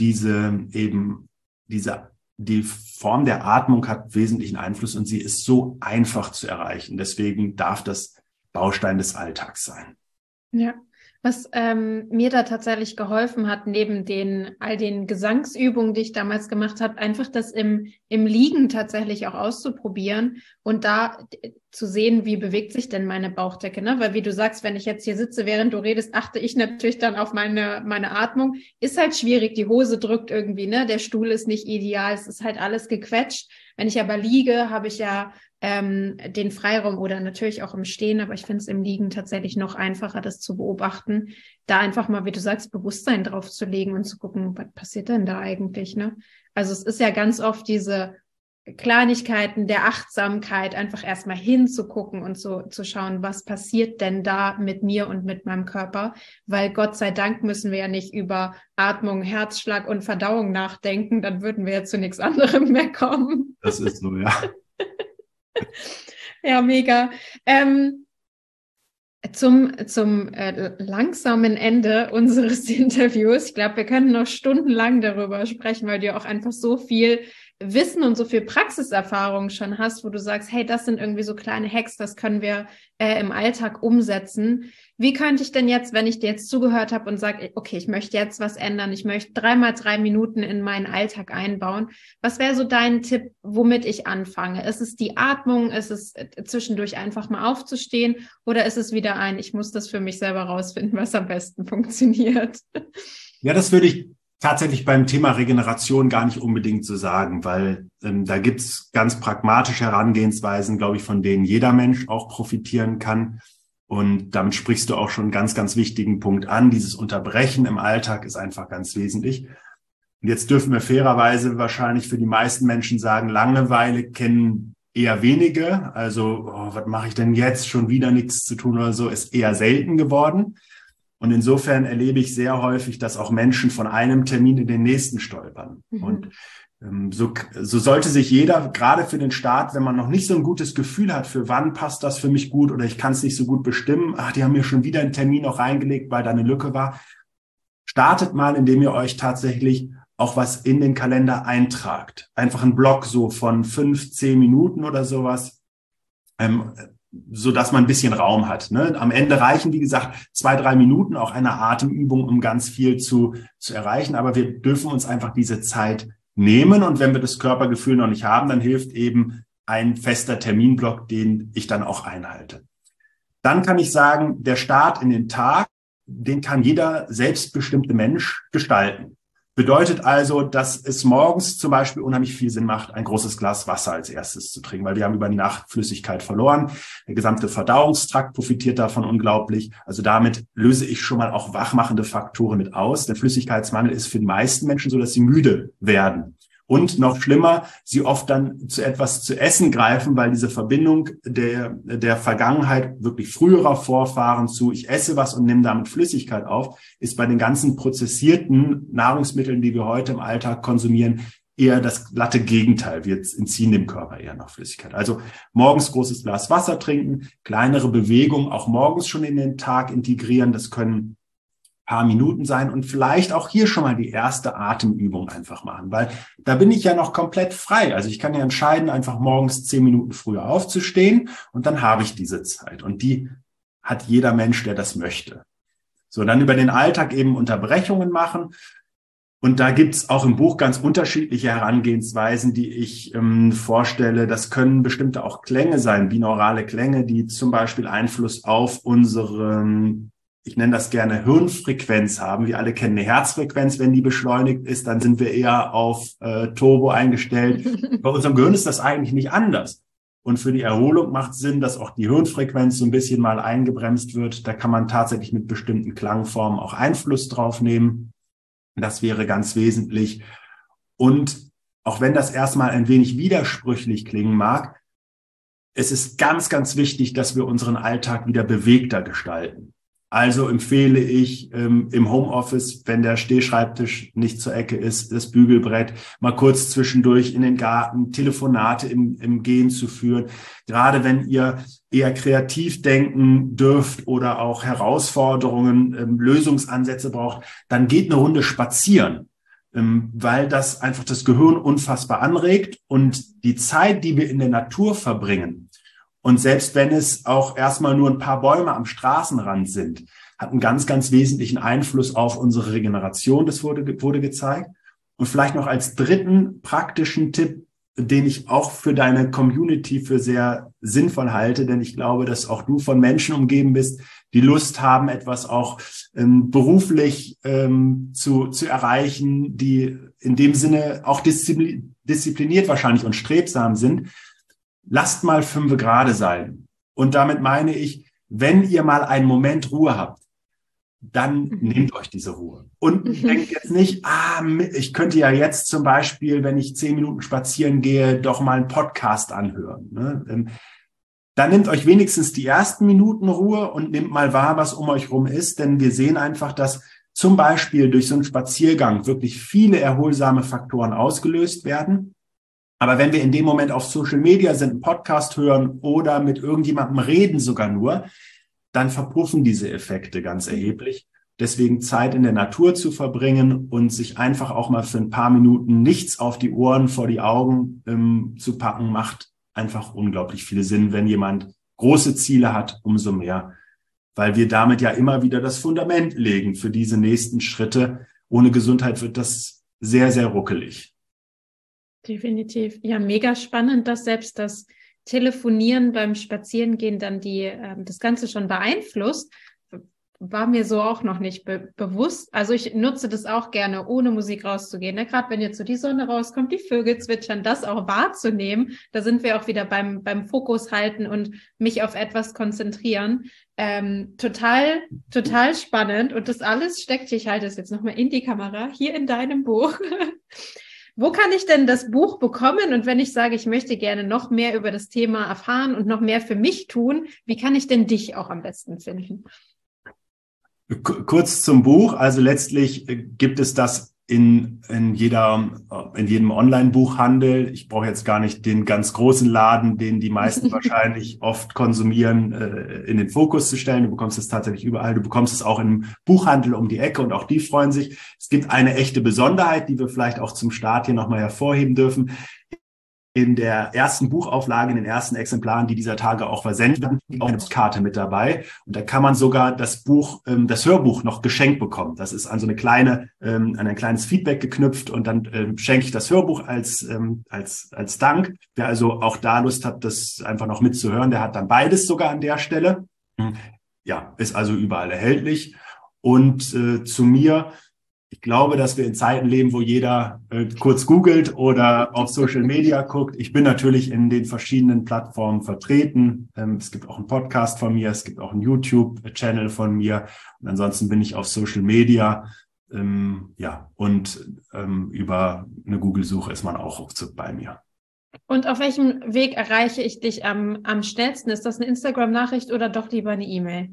die Form der Atmung hat wesentlichen Einfluss und sie ist so einfach zu erreichen. Deswegen darf das Baustein des Alltags sein. Ja, was mir da tatsächlich geholfen hat, neben all den Gesangsübungen, die ich damals gemacht habe, einfach das im Liegen tatsächlich auch auszuprobieren und da zu sehen, wie bewegt sich denn meine Bauchdecke, ne? Weil wie du sagst, wenn ich jetzt hier sitze, während du redest, achte ich natürlich dann auf meine Atmung. Ist halt schwierig, die Hose drückt irgendwie, ne? Der Stuhl ist nicht ideal, es ist halt alles gequetscht. Wenn ich aber liege, habe ich ja den Freiraum oder natürlich auch im Stehen, aber ich finde es im Liegen tatsächlich noch einfacher, das zu beobachten, da einfach mal, wie du sagst, Bewusstsein drauf zu legen und zu gucken, was passiert denn da eigentlich, ne? Also es ist ja ganz oft diese Kleinigkeiten der Achtsamkeit, einfach erstmal hinzugucken und zu schauen, was passiert denn da mit mir und mit meinem Körper, weil Gott sei Dank müssen wir ja nicht über Atmung, Herzschlag und Verdauung nachdenken, dann würden wir ja zu nichts anderem mehr kommen. Das ist so, ja. Ja, mega. Zum langsamen Ende unseres Interviews. Ich glaube, wir können noch stundenlang darüber sprechen, weil du auch einfach so viel Wissen und so viel Praxiserfahrung schon hast, wo du sagst, hey, das sind irgendwie so kleine Hacks, das können wir im Alltag umsetzen. Wie könnte ich denn jetzt, wenn ich dir jetzt zugehört habe und sage, okay, ich möchte jetzt was ändern, ich möchte 3x3 Minuten in meinen Alltag einbauen, was wäre so dein Tipp, womit ich anfange? Ist es die Atmung? Ist es zwischendurch einfach mal aufzustehen? Oder ist es wieder ich muss das für mich selber rausfinden, was am besten funktioniert? Ja, das würde ich tatsächlich beim Thema Regeneration gar nicht unbedingt so sagen, weil da gibt's ganz pragmatische Herangehensweisen, glaube ich, von denen jeder Mensch auch profitieren kann. Und damit sprichst du auch schon einen ganz, ganz wichtigen Punkt an. Dieses Unterbrechen im Alltag ist einfach ganz wesentlich. Und jetzt dürfen wir fairerweise wahrscheinlich für die meisten Menschen sagen, Langeweile kennen eher wenige. Also, was mache ich denn jetzt? Schon wieder nichts zu tun oder so, ist eher selten geworden. Und insofern erlebe ich sehr häufig, dass auch Menschen von einem Termin in den nächsten stolpern. Mhm. Und so sollte sich jeder, gerade für den Start, wenn man noch nicht so ein gutes Gefühl hat, für wann passt das für mich gut oder ich kann es nicht so gut bestimmen, die haben mir schon wieder einen Termin noch reingelegt, weil da eine Lücke war. Startet mal, indem ihr euch tatsächlich auch was in den Kalender eintragt. Einfach einen Block so von 5-10 Minuten oder sowas, so dass man ein bisschen Raum hat. Ne? Am Ende reichen, wie gesagt, 2-3 Minuten, auch eine Atemübung, um ganz viel zu erreichen. Aber wir dürfen uns einfach diese Zeit nehmen. Und wenn wir das Körpergefühl noch nicht haben, dann hilft eben ein fester Terminblock, den ich dann auch einhalte. Dann kann ich sagen, der Start in den Tag, den kann jeder selbstbestimmte Mensch gestalten. Bedeutet also, dass es morgens zum Beispiel unheimlich viel Sinn macht, ein großes Glas Wasser als erstes zu trinken, weil wir haben über die Nacht Flüssigkeit verloren. Der gesamte Verdauungstrakt profitiert davon unglaublich. Also damit löse ich schon mal auch wachmachende Faktoren mit aus. Der Flüssigkeitsmangel ist für die meisten Menschen so, dass sie müde werden. Und noch schlimmer, sie oft dann zu etwas zu essen greifen, weil diese Verbindung der Vergangenheit wirklich früherer Vorfahren zu ich esse was und nehme damit Flüssigkeit auf, ist bei den ganzen prozessierten Nahrungsmitteln, die wir heute im Alltag konsumieren, eher das glatte Gegenteil. Wir entziehen dem Körper eher noch Flüssigkeit. Also morgens großes Glas Wasser trinken, kleinere Bewegungen auch morgens schon in den Tag integrieren. Das können paar Minuten sein und vielleicht auch hier schon mal die erste Atemübung einfach machen, weil da bin ich ja noch komplett frei. Also ich kann ja entscheiden, einfach morgens 10 Minuten früher aufzustehen und dann habe ich diese Zeit und die hat jeder Mensch, der das möchte. So, dann über den Alltag eben Unterbrechungen machen und da gibt's auch im Buch ganz unterschiedliche Herangehensweisen, die ich vorstelle. Das können bestimmte auch Klänge sein, binaurale Klänge, die zum Beispiel Einfluss auf unseren, ich nenne das gerne Hirnfrequenz haben. Wir alle kennen eine Herzfrequenz. Wenn die beschleunigt ist, dann sind wir eher auf Turbo eingestellt. Bei unserem Gehirn ist das eigentlich nicht anders. Und für die Erholung macht es Sinn, dass auch die Hirnfrequenz so ein bisschen mal eingebremst wird. Da kann man tatsächlich mit bestimmten Klangformen auch Einfluss drauf nehmen. Das wäre ganz wesentlich. Und auch wenn das erstmal ein wenig widersprüchlich klingen mag, es ist ganz, ganz wichtig, dass wir unseren Alltag wieder bewegter gestalten. Also empfehle ich im Homeoffice, wenn der Stehschreibtisch nicht zur Ecke ist, das Bügelbrett, mal kurz zwischendurch in den Garten, Telefonate im Gehen zu führen. Gerade wenn ihr eher kreativ denken dürft oder auch Herausforderungen, Lösungsansätze braucht, dann geht eine Runde spazieren, weil das einfach das Gehirn unfassbar anregt und die Zeit, die wir in der Natur verbringen, und selbst wenn es auch erstmal nur ein paar Bäume am Straßenrand sind, hat einen ganz, ganz wesentlichen Einfluss auf unsere Regeneration. Das wurde gezeigt. Und vielleicht noch als dritten praktischen Tipp, den ich auch für deine Community für sehr sinnvoll halte, denn ich glaube, dass auch du von Menschen umgeben bist, die Lust haben, etwas auch beruflich zu erreichen, die in dem Sinne auch diszipliniert wahrscheinlich und strebsam sind. Lasst mal 5 Grad sein. Und damit meine ich, wenn ihr mal einen Moment Ruhe habt, dann nehmt euch diese Ruhe. Und denkt jetzt nicht, ich könnte ja jetzt zum Beispiel, wenn ich 10 Minuten spazieren gehe, doch mal einen Podcast anhören. Ne? Dann nehmt euch wenigstens die ersten Minuten Ruhe und nehmt mal wahr, was um euch rum ist. Denn wir sehen einfach, dass zum Beispiel durch so einen Spaziergang wirklich viele erholsame Faktoren ausgelöst werden. Aber wenn wir in dem Moment auf Social Media sind, einen Podcast hören oder mit irgendjemandem reden sogar nur, dann verpuffen diese Effekte ganz erheblich. Deswegen Zeit in der Natur zu verbringen und sich einfach auch mal für ein paar Minuten nichts auf die Ohren, vor die Augen zu packen, macht einfach unglaublich viel Sinn. Wenn jemand große Ziele hat, umso mehr. Weil wir damit ja immer wieder das Fundament legen für diese nächsten Schritte. Ohne Gesundheit wird das sehr, sehr ruckelig. Definitiv. Ja, mega spannend, dass selbst das Telefonieren beim Spazierengehen dann das Ganze schon beeinflusst. War mir so auch noch nicht bewusst. Also ich nutze das auch gerne, ohne Musik rauszugehen. Ne? Gerade wenn jetzt so die Sonne rauskommt, die Vögel zwitschern, das auch wahrzunehmen. Da sind wir auch wieder beim Fokus halten und mich auf etwas konzentrieren. Total spannend. Und das alles steckt, ich halte es jetzt nochmal in die Kamera, hier in deinem Buch. Wo kann ich denn das Buch bekommen? Und wenn ich sage, ich möchte gerne noch mehr über das Thema erfahren und noch mehr für mich tun, wie kann ich denn dich auch am besten finden? Kurz zum Buch. Also letztlich gibt es das in jedem Online-Buchhandel. Ich brauche jetzt gar nicht den ganz großen Laden, den die meisten wahrscheinlich oft konsumieren, in den Fokus zu stellen. Du bekommst es tatsächlich überall. Du bekommst es auch im Buchhandel um die Ecke und auch die freuen sich. Es gibt eine echte Besonderheit, die wir vielleicht auch zum Start hier nochmal hervorheben dürfen. In der ersten Buchauflage, in den ersten Exemplaren, die dieser Tage auch versendet werden, auch eine Karte mit dabei. Und da kann man sogar das Hörbuch noch geschenkt bekommen. Das ist an so an ein kleines Feedback geknüpft und dann schenke ich das Hörbuch als Dank. Wer also auch da Lust hat, das einfach noch mitzuhören, der hat dann beides sogar an der Stelle. Ja, ist also überall erhältlich. Und zu mir: Ich glaube, dass wir in Zeiten leben, wo jeder kurz googelt oder auf Social Media guckt. Ich bin natürlich in den verschiedenen Plattformen vertreten. Es gibt auch einen Podcast von mir, es gibt auch einen YouTube-Channel von mir. Und ansonsten bin ich auf Social Media. Über eine Google-Suche ist man auch ruckzuck bei mir. Und auf welchem Weg erreiche ich dich am schnellsten? Ist das eine Instagram-Nachricht oder doch lieber eine E-Mail?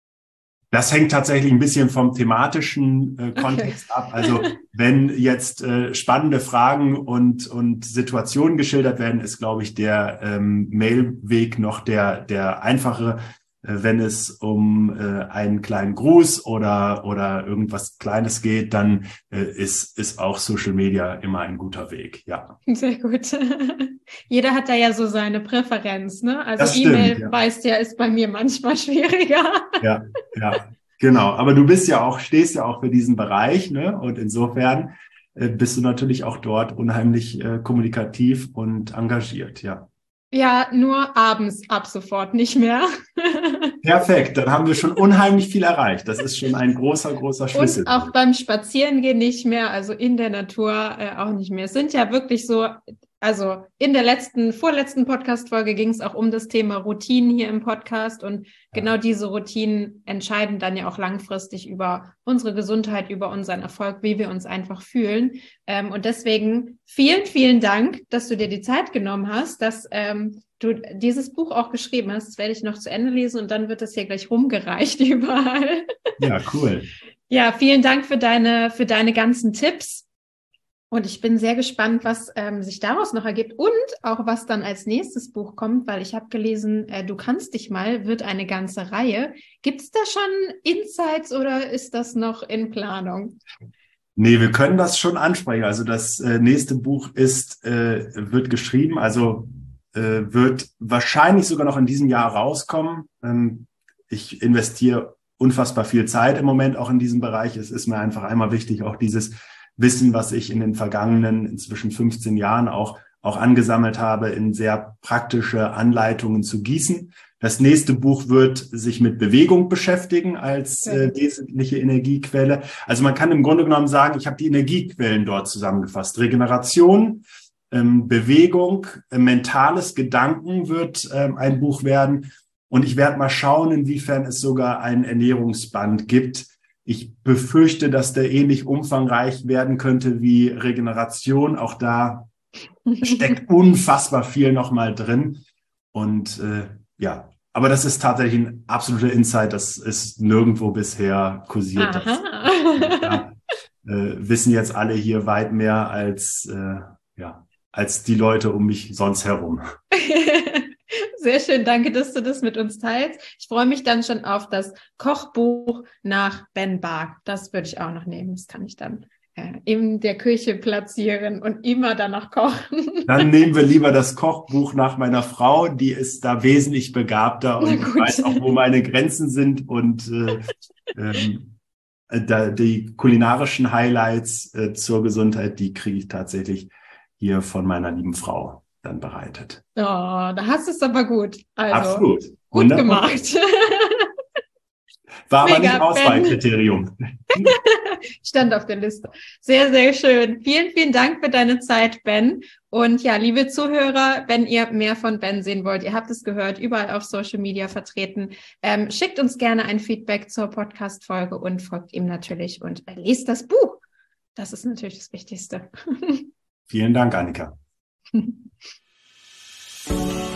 Das hängt tatsächlich ein bisschen vom thematischen Kontext ab. Also wenn jetzt spannende Fragen und Situationen geschildert werden, ist, glaube ich, der Mailweg noch der einfache. Wenn es um einen kleinen Gruß oder irgendwas Kleines geht, dann ist auch Social Media immer ein guter Weg. Ja. Sehr gut. Jeder hat da ja so seine Präferenz, ne? Also Das stimmt, E-Mail, ja. Weißt ja, ist bei mir manchmal schwieriger. Ja, genau. Aber du stehst ja auch für diesen Bereich, ne? Und insofern bist du natürlich auch dort unheimlich kommunikativ und engagiert, ja. Ja, nur abends ab sofort nicht mehr. Perfekt, dann haben wir schon unheimlich viel erreicht. Das ist schon ein großer Schlüssel. Und auch beim Spazierengehen nicht mehr, also in der Natur auch nicht mehr. Es sind ja wirklich so, also in der vorletzten Podcast-Folge ging es auch um das Thema Routinen hier im Podcast und genau diese Routinen entscheiden dann ja auch langfristig über unsere Gesundheit, über unseren Erfolg, wie wir uns einfach fühlen. Und deswegen vielen, vielen Dank, dass du dir die Zeit genommen hast, dass du dieses Buch auch geschrieben hast. Das werde ich noch zu Ende lesen und dann wird das hier gleich rumgereicht überall. Ja, cool. Ja, vielen Dank für deine ganzen Tipps. Und ich bin sehr gespannt, was sich daraus noch ergibt und auch was dann als nächstes Buch kommt, weil ich habe gelesen, Du kannst dich mal, wird eine ganze Reihe. Gibt es da schon Insights oder ist das noch in Planung? Nee, wir können das schon ansprechen. Also das nächste Buch wird geschrieben, also wird wahrscheinlich sogar noch in diesem Jahr rauskommen. Ich investiere unfassbar viel Zeit im Moment auch in diesem Bereich. Es ist mir einfach einmal wichtig, auch dieses Wissen, was ich in den vergangenen inzwischen 15 Jahren auch angesammelt habe, in sehr praktische Anleitungen zu gießen. Das nächste Buch wird sich mit Bewegung beschäftigen als wesentliche Energiequelle. Also man kann im Grunde genommen sagen, ich habe die Energiequellen dort zusammengefasst. Regeneration, Bewegung, mentales Gedanken wird ein Buch werden. Und ich werde mal schauen, inwiefern es sogar einen Ernährungsband gibt. Ich befürchte, dass der ähnlich umfangreich werden könnte wie Regeneration. Auch da steckt unfassbar viel nochmal drin. Und aber das ist tatsächlich ein absoluter Insight. Das ist nirgendwo bisher kursiert. Da wissen jetzt alle hier weit mehr als die Leute um mich sonst herum. Sehr schön, danke, dass du das mit uns teilst. Ich freue mich dann schon auf das Kochbuch nach Ben Bark. Das würde ich auch noch nehmen. Das kann ich dann in der Küche platzieren und immer danach kochen. Dann nehmen wir lieber das Kochbuch nach meiner Frau. Die ist da wesentlich begabter und weiß auch, wo meine Grenzen sind. Und die kulinarischen Highlights zur Gesundheit, die kriege ich tatsächlich hier von meiner lieben Frau dann bereitet. Oh, da hast du es aber gut. Also, absolut. Gut gemacht. War aber nicht Auswahlkriterium. Stand auf der Liste. Sehr, sehr schön. Vielen, vielen Dank für deine Zeit, Ben. Und ja, liebe Zuhörer, wenn ihr mehr von Ben sehen wollt, ihr habt es gehört, überall auf Social Media vertreten, schickt uns gerne ein Feedback zur Podcast-Folge und folgt ihm natürlich und lest das Buch. Das ist natürlich das Wichtigste. Vielen Dank, Annika.